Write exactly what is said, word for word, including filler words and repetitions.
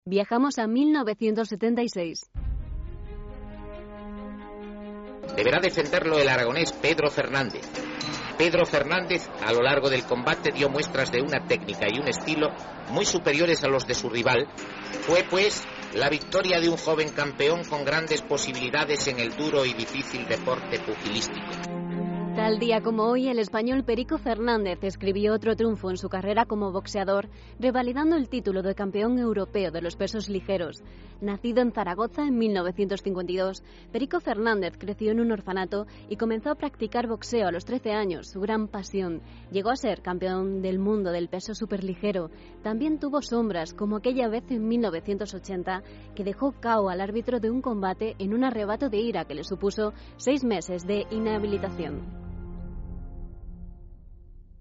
Viajamos a mil novecientos setenta y seis. Deberá defenderlo el aragonés Pedro Fernández. Pedro Fernández, a lo largo del combate, dio muestras de una técnica y un estilo muy superiores a los de su rival. Fue, pues, la victoria de un joven campeón con grandes posibilidades en el duro y difícil deporte pugilístico. Tal día como hoy, el español Perico Fernández escribió otro triunfo en su carrera como boxeador, revalidando el título de campeón europeo de los pesos ligeros. Nacido en Zaragoza en mil novecientos cincuenta y dos, Perico Fernández creció en un orfanato y comenzó a practicar boxeo a los trece años, su gran pasión. Llegó a ser campeón del mundo del peso superligero. También tuvo sombras, como aquella vez en mil novecientos ochenta, que dejó K O al árbitro de un combate en un arrebato de ira que le supuso seis meses de inhabilitación.